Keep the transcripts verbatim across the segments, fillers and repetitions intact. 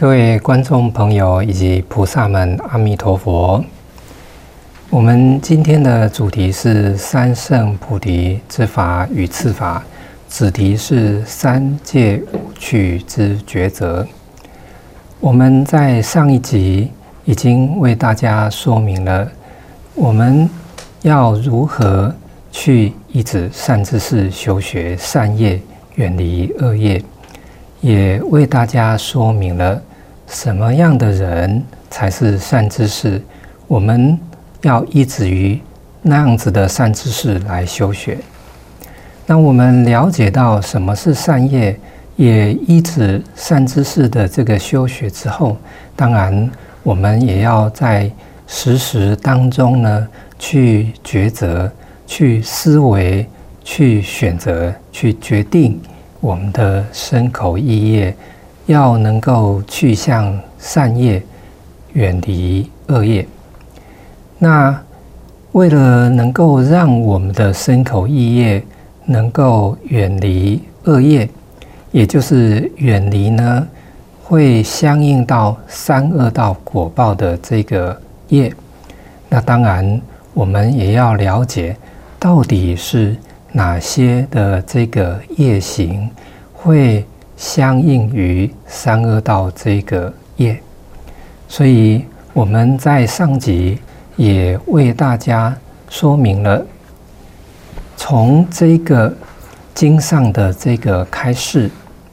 各位观众朋友以及菩萨们，阿弥陀佛。我们今天的主题是三圣菩提之法与次法，子题是三界五趣之抉择。我们在上一集已经为大家说明了，我们要如何去依止善知识修学善业，远离恶业，也为大家说明了什么样的人才是善知识，我们要依止于那样子的善知识来修学。那我们了解到什么是善业，也依止善知识的这个修学之后，当然我们也要在时时当中呢，去抉择、去思维、去选择、去决定我们的身口意业，要能够去向善业，远离恶业。那为了能够让我们的身口意业能够远离恶业，也就是远离呢会相应到三恶道果报的这个业，那当然我们也要了解到底是哪些的这个业行会相应于三恶道这个业。所以我们在上集也为大家说明了，从这个经上的这个开示，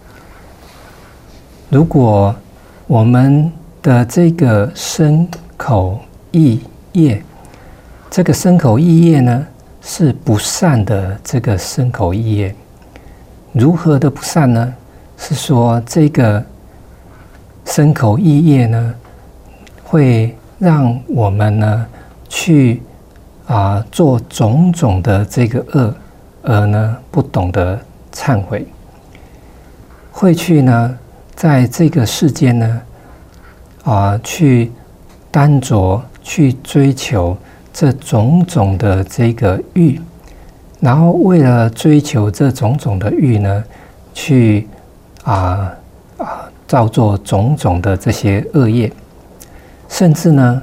如果我们的这个身口意业，这个身口意业呢是不善的这个身口意业。如何的不善呢？是说这个身口意业呢，会让我们呢去啊、呃、做种种的这个恶，而呢不懂得忏悔，会去呢在这个世间呢啊、呃、去耽着去追求这种种的这个欲，然后为了追求这种种的欲呢，去啊啊造作种种的这些恶业，甚至呢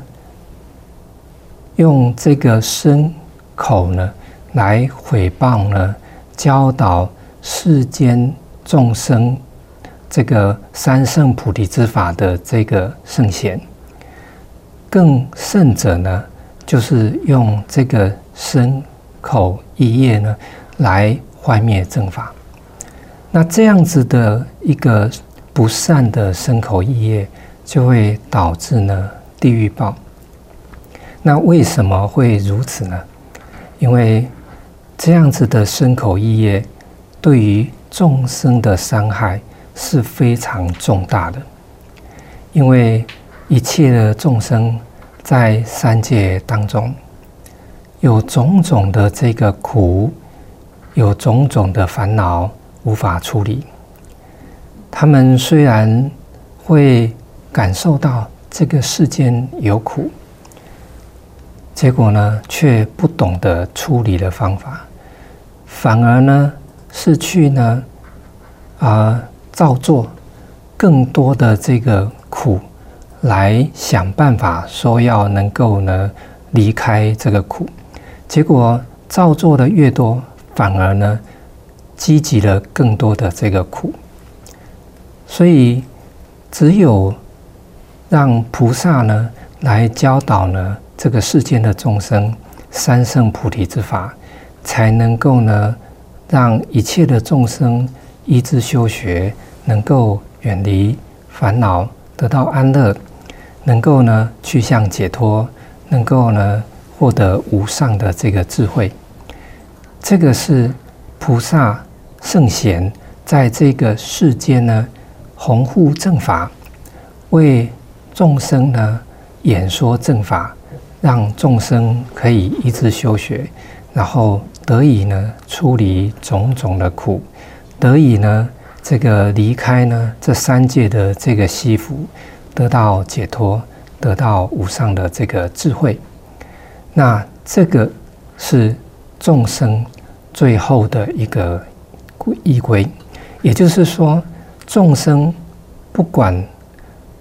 用这个身口呢来毁谤呢，教导世间众生这个三圣菩提之法的这个圣贤。更甚者呢，就是用这个身口意业呢来坏灭正法。那这样子的一个不善的身口意业，就会导致呢地狱报。那为什么会如此呢？因为这样子的身口意业对于众生的伤害是非常重大的。因为一切的众生在三界当中，有种种的这个苦，有种种的烦恼无法处理。他们虽然会感受到这个世间有苦，结果呢却不懂得处理的方法，反而呢是去呢啊、呃、造作更多的这个苦，来想办法说要能够呢离开这个苦。结果造作的越多，反而呢积集了更多的这个苦。所以只有让菩萨呢来教导呢这个世间的众生三圣菩提之法，才能够呢让一切的众生依之修学，能够远离烦恼，得到安乐，能够呢去向解脱，能够呢获得无上的这个智慧。这个是菩萨圣贤在这个世间呢弘护正法，为众生呢演说正法，让众生可以依之修学，然后得以呢出离种种的苦，得以呢这个离开呢这三界的这个习服，得到解脱，得到无上的这个智慧。那这个是众生最后的一个依归。也就是说，众生不管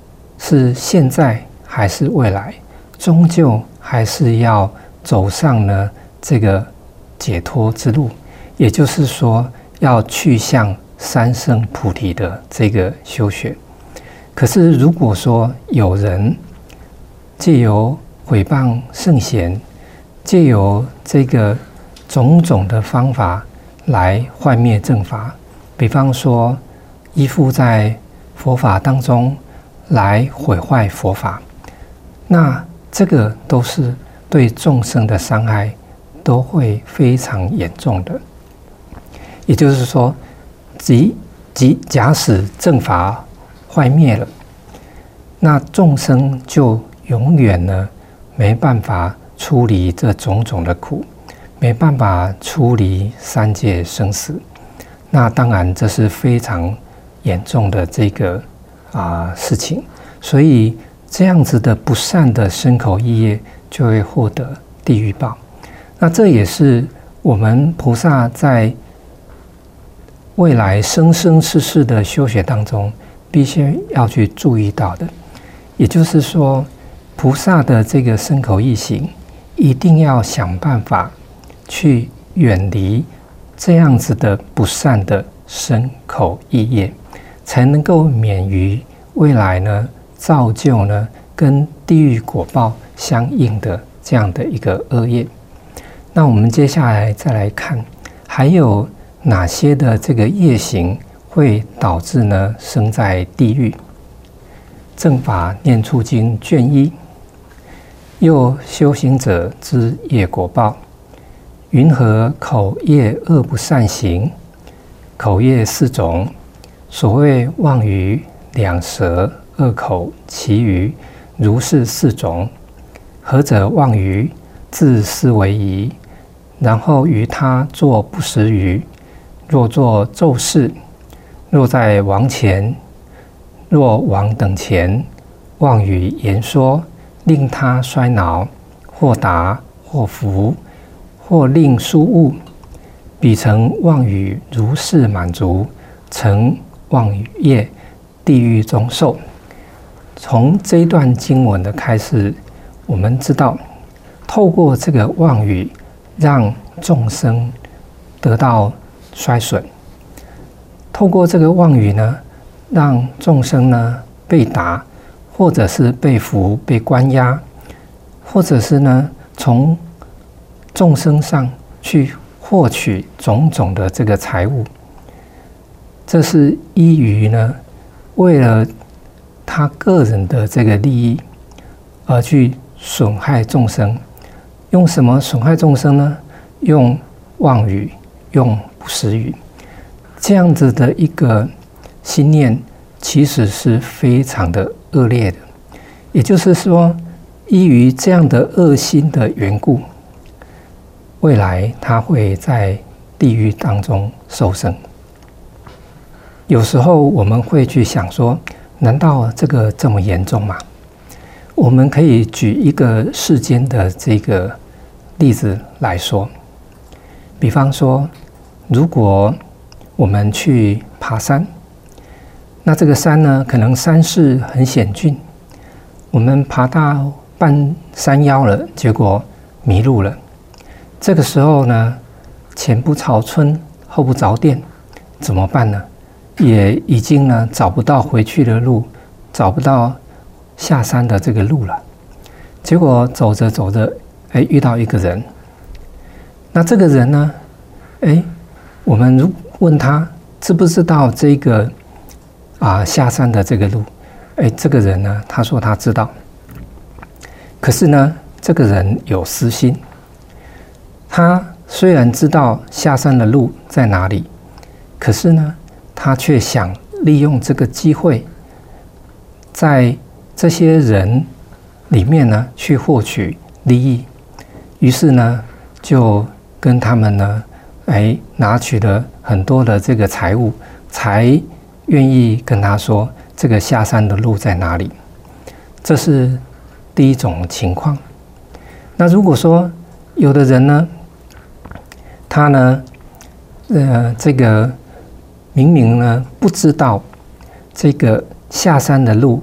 是现在还是未来，终究还是要走上呢这个解脱之路，也就是说要去向三圣菩提的这个修学。可是如果说有人借由毁谤圣贤，借由这个种种的方法来幻灭正法，比方说依附在佛法当中来毁坏佛法，那这个都是对众生的伤害都会非常严重的。也就是说，即即假使正法坏灭了，那众生就永远呢没办法出离这种种的苦，没办法出离三界生死。那当然这是非常严重的这个啊、呃、事情，所以这样子的不善的身口意业就会获得地狱报。那这也是我们菩萨在未来生生世世的修学当中必须要去注意到的。也就是说，菩萨的这个身口意行一定要想办法去远离这样子的不善的身口意业，才能够免于未来呢造就呢跟地狱果报相应的这样的一个恶业。那我们接下来再来看，还有哪些的这个业行会导致呢生在地狱？正法念处经卷一，又修行者之业果报，云何口业恶不善行？口业四种，所谓妄语、两舌、恶口，其余如是四种。何者妄语？自思为疑，然后于他作不实语。若作咒誓，若在王前，若王等前，妄语言说，令他衰恼，或达或伏，或令疏误，彼成妄语如是满足，成妄语业，地狱中受。从这一段经文的开始，我们知道，透过这个妄语，让众生得到衰损；透过这个妄语呢，让众生呢被打，或者是被俘、被关押，或者是呢从众生上去获取种种的这个财物。这是依于呢为了他个人的这个利益而去损害众生。用什么损害众生呢？用妄语，用不实语。这样子的一个心念其实是非常的恶劣的。也就是说，依于这样的恶心的缘故，未来他会在地狱当中受生。有时候我们会去想说，难道这个这么严重吗？我们可以举一个世间的这个例子来说，比方说，如果我们去爬山，那这个山呢，可能山势很险峻，我们爬到半山腰了，结果迷路了。这个时候呢，前不着村后不着店，怎么办呢？也已经呢找不到回去的路，找不到下山的这个路了。结果走着走着，哎，遇到一个人。那这个人呢，哎，我们如问他知不知道这个啊下山的这个路？哎，这个人呢，他说他知道。可是呢，这个人有私心。他虽然知道下山的路在哪里，可是呢，他却想利用这个机会，在这些人里面呢去获取利益。于是呢，就跟他们呢，哎，拿取了很多的这个财物，才愿意跟他说这个下山的路在哪里。这是第一种情况。那如果说有的人呢，他呢，呃，这个明明呢不知道这个下山的路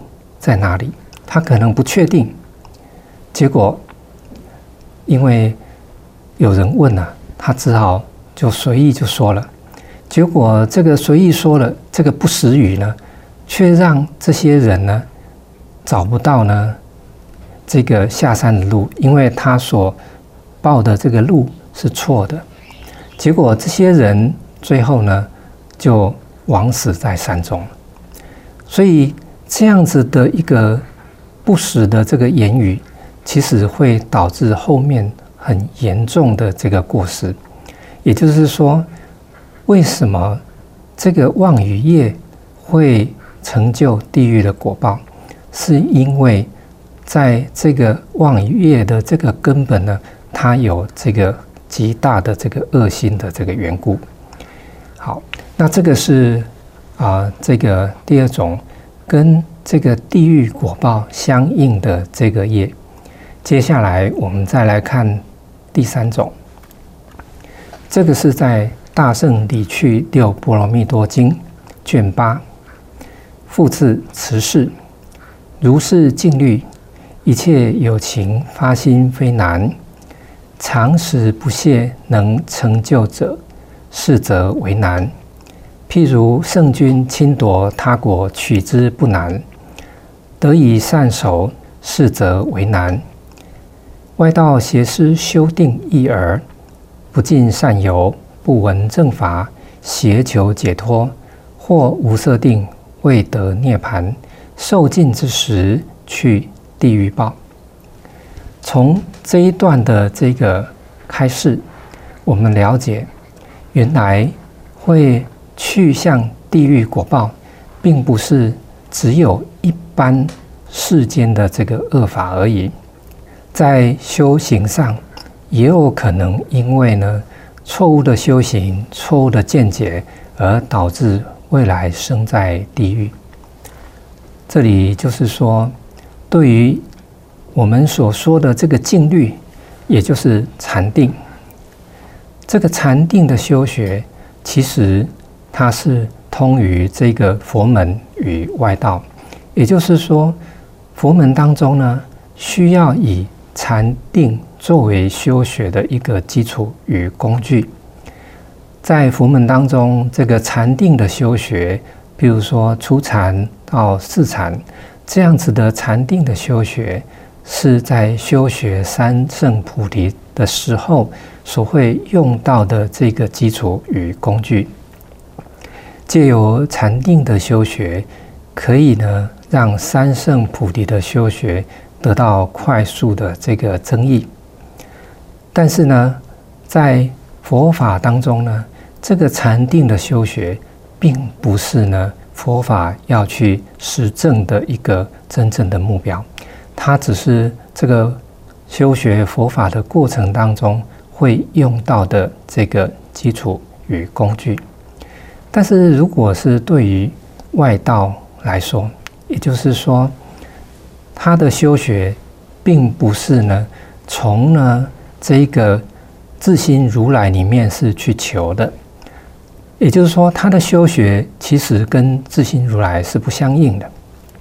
在哪里，他可能不确定。结果因为有人问了、啊，他只好就随意就说了。结果这个随意说了，这个不实语呢，却让这些人呢找不到呢这个下山的路，因为他所报的这个路是错的。结果这些人最后呢就枉死在山中。所以这样子的一个不实的这个言语，其实会导致后面很严重的这个过失。也就是说，为什么这个妄语业会成就地狱的果报，是因为在这个妄语业的这个根本呢，它有这个极大的这个恶心的这个缘故。好，那这个是啊、呃，这个第二种跟这个地狱果报相应的这个业。接下来我们再来看第三种，这个是在《大圣理趣六波罗蜜多经》卷八，复次持世，如是静虑，一切有情发心非难，常时不懈能成就者，是则为难。譬如圣君侵夺他国，取之不难，得以善守，是则为难。外道邪师修定一耳，不尽善游，不闻正法，邪求解脱，或无色定，未得涅盘，受尽之时，去地狱报。从这一段的这个开示，我们了解，原来会去向地狱果报，并不是只有一般世间的这个恶法而已。在修行上，也有可能因为呢错误的修行、错误的见解，而导致未来生在地狱。这里就是说，对于我们所说的这个静虑，也就是禅定，这个禅定的修学，其实它是通于这个佛门与外道。也就是说，佛门当中呢，需要以禅定作为修学的一个基础与工具。在佛门当中，这个禅定的修学，比如说初禅到四禅这样子的禅定的修学，是在修学三圣菩提的时候所会用到的这个基础与工具。借由禅定的修学，可以呢让三圣菩提的修学得到快速的这个增益。但是呢，在佛法当中呢，这个禅定的修学，并不是呢佛法要去实证的一个真正的目标，它只是这个修学佛法的过程当中会用到的这个基础与工具。但是如果是对于外道来说，也就是说，他的修学并不是呢从呢这个自心如来里面是去求的，也就是说，他的修学其实跟自心如来是不相应的。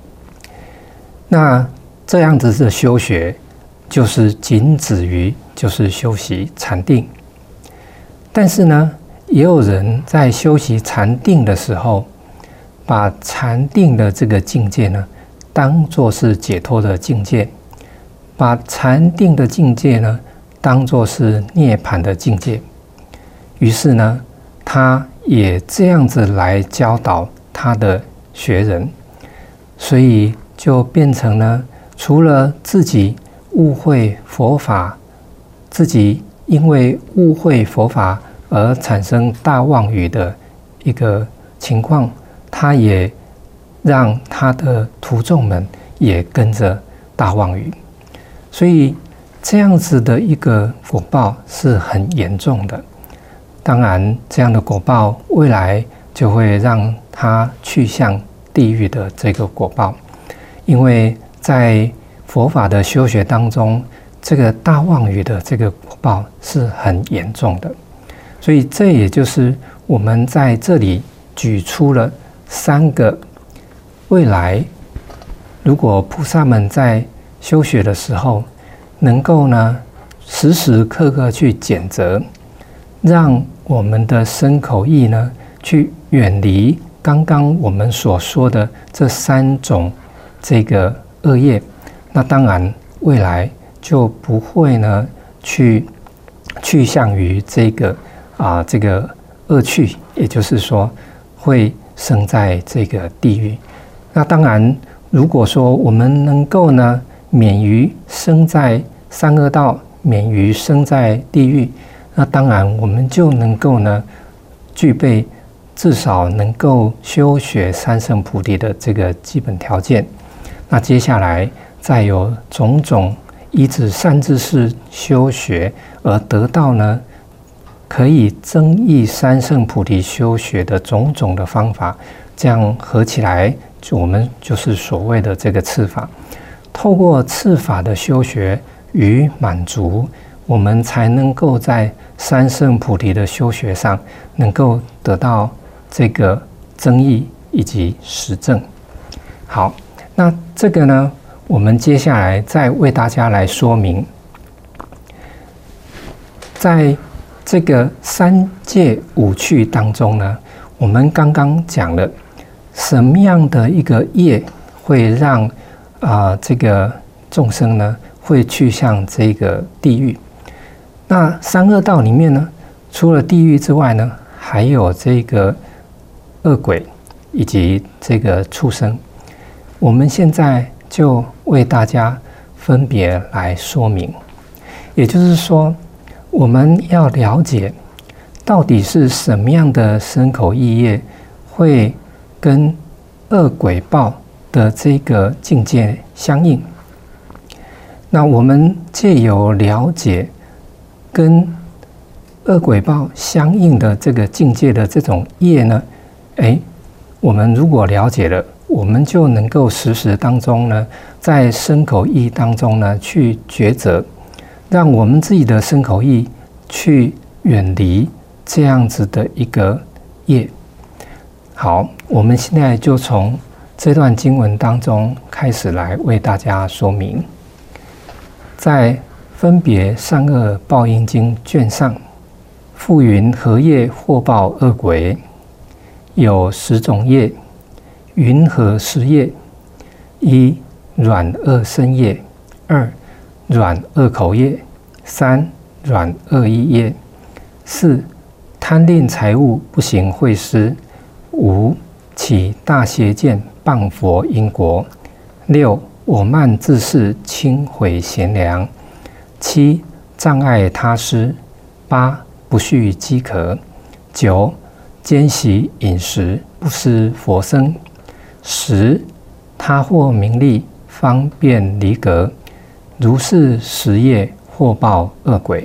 那这样子的修学，就是仅止于就是修习禅定。但是呢，也有人在修习禅定的时候，把禅定的这个境界呢，当作是解脱的境界，把禅定的境界呢，当作是涅槃的境界。于是呢，他也这样子来教导他的学人，所以就变成了除了自己误会佛法，自己因为误会佛法而产生大妄语的一个情况，他也让他的徒众们也跟着大妄语，所以这样子的一个果报是很严重的。当然，这样的果报未来就会让他去向地狱的这个果报，因为在佛法的修学当中，这个大妄语的这个果报是很严重的。所以这也就是我们在这里举出了三个未来如果菩萨们在修学的时候，能够呢时时刻刻去检责，让我们的身口意呢去远离刚刚我们所说的这三种这个恶业，那当然未来就不会呢去去向于这个啊这个恶趣，也就是说会生在这个地狱。那当然，如果说我们能够呢免于生在三恶道，免于生在地狱，那当然我们就能够呢具备至少能够修学三圣菩提的这个基本条件。那接下来再有种种依止善知识修学而得到呢可以增益三圣菩提修学的种种的方法，这样合起来，我们就是所谓的这个次法。透过次法的修学与满足，我们才能够在三圣菩提的修学上能够得到这个增益以及实证。好，那这个呢，我们接下来再为大家来说明，在这个三界五趣当中呢，我们刚刚讲了什么样的一个业会让啊、呃、这个众生呢会去向这个地狱。那三恶道里面呢，除了地狱之外呢，还有这个恶鬼以及这个畜生。我们现在就为大家分别来说明，也就是说，我们要了解到底是什么样的身口意业会跟恶鬼报的这个境界相应。那我们借由了解跟恶鬼报相应的这个境界的这种业呢，哎，我们如果了解了，我们就能够时时当中呢，在身口意当中呢去抉择，让我们自己的身口意去远离这样子的一个业。好，我们现在就从这段经文当中开始来为大家说明。在分别善恶报应经卷上，复云何业或报恶鬼？有十种业。云何十业？一、软恶身业；二、软恶口业；三、软恶意业；四、贪恋财物不行慧施；五、起大邪见谤佛因果；六、我慢自恃轻毁贤良；七、障碍他施；八、不恤饥渴；九、奸习饮食不施佛僧；十、他获名利方便离格，如是十业或报恶鬼。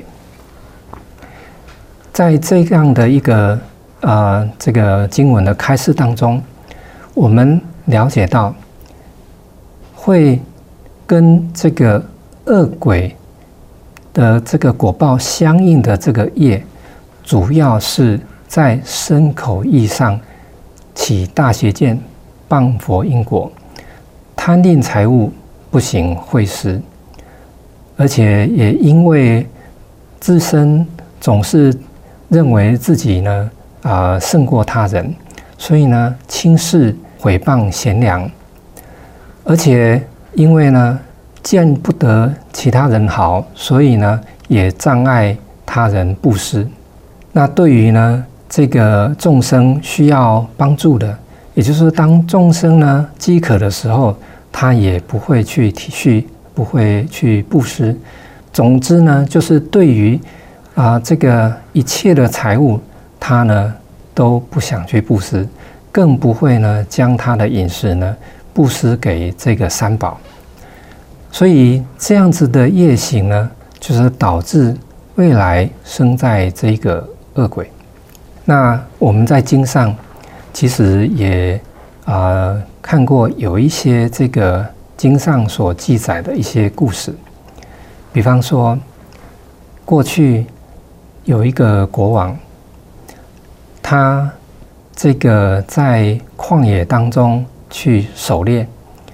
在这样的一个呃这个经文的开示当中，我们了解到，会跟这个恶鬼的这个果报相应的这个业，主要是在身口意上起大邪见，谤佛因果，贪恋财物不行慧施，而且也因为自身总是认为自己呢啊、呃、胜过他人，所以呢轻视毁谤贤良，而且因为呢见不得其他人好，所以呢也障碍他人布施。那对于呢这个众生需要帮助的，也就是说，当众生呢饥渴的时候，他也不会去体恤，不会去布施。总之呢，就是对于啊、呃、这个一切的财物，他呢都不想去布施，更不会呢将他的饮食呢布施给这个三宝。所以这样子的业行呢，就是导致未来生在这个恶鬼。那我们在经上其实也啊、呃、看过有一些这个经上所记载的一些故事，比方说过去有一个国王，他这个在旷野当中去狩猎，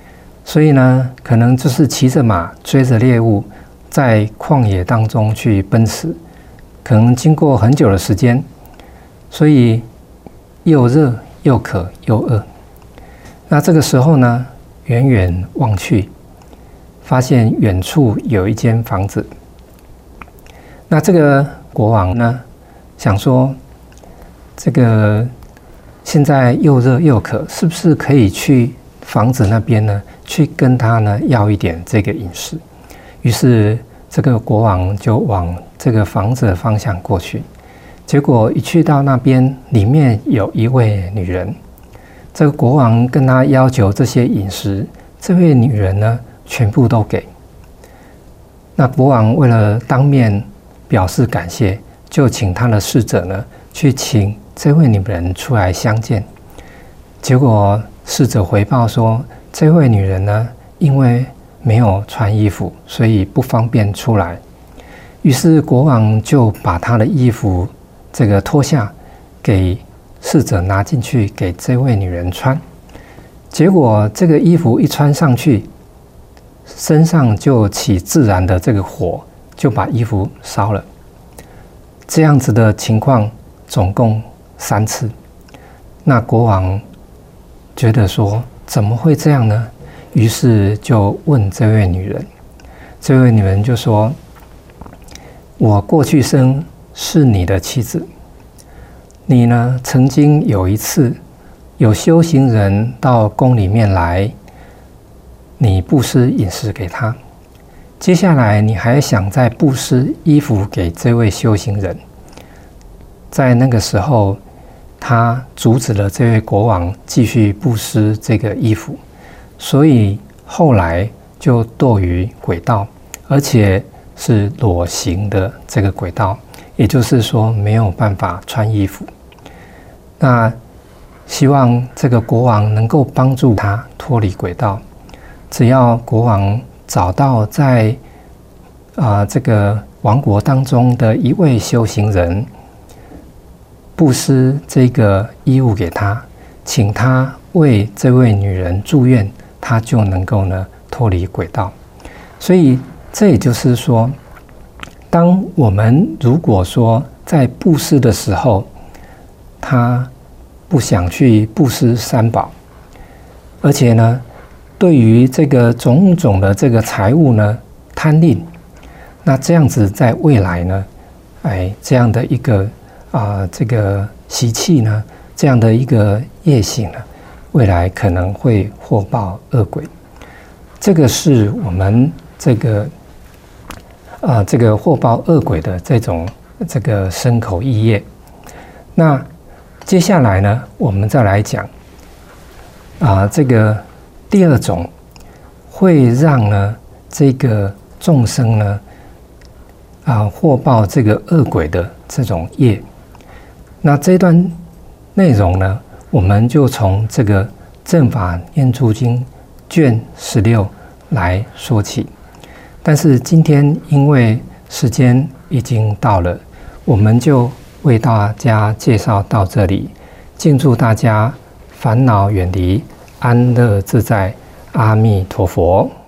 所以呢，可能就是骑着马追着猎物，在旷野当中去奔驰，可能经过很久的时间，所以又热又渴又饿。那这个时候呢，远远望去，发现远处有一间房子。那这个国王呢，想说，这个现在又热又渴，是不是可以去房子那边呢，去跟他呢要一点这个饮食？于是这个国王就往这个房子的方向过去。结果一去到那边，里面有一位女人。这个国王跟他要求这些饮食，这位女人呢，全部都给。那国王为了当面表示感谢，就请他的侍者呢，去请这位女人出来相见。结果侍者回报说，这位女人呢，因为没有穿衣服，所以不方便出来。于是国王就把她的衣服这个脱下，给侍者拿进去给这位女人穿。结果这个衣服一穿上去，身上就起自然的这个火，就把衣服烧了。这样子的情况总共三次。那国王觉得说，怎么会这样呢？于是就问这位女人，这位女人就说，我过去生是你的妻子，你呢曾经有一次有修行人到宫里面来，你布施饮食给他，接下来你还想再布施衣服给这位修行人。在那个时候，他阻止了这位国王继续布施这个衣服，所以后来就堕于鬼道，而且是裸行的这个鬼道，也就是说没有办法穿衣服。那希望这个国王能够帮助他脱离鬼道。只要国王找到在啊、呃、这个王国当中的一位修行人，布施这个衣物给他，请他为这位女人祝愿，他就能够呢脱离鬼道。所以这也就是说，当我们如果说在布施的时候，他不想去布施三宝，而且呢，对于这个种种的这个财物呢贪吝，那这样子在未来呢，哎，这样的一个啊、呃、这个习气呢，这样的一个业性呢，未来可能会祸报恶鬼。这个是我们这个啊、呃、这个祸报恶鬼的这种这个身口意业。那接下来呢，我们再来讲啊、呃、这个第二种会让呢这个众生呢啊祸报这个恶鬼的这种业。那这段内容呢，我们就从这个《正法念珠经》卷十六来说起。但是今天因为时间已经到了，我们就为大家介绍到这里。敬祝大家烦恼远离，安乐自在。阿弥陀佛。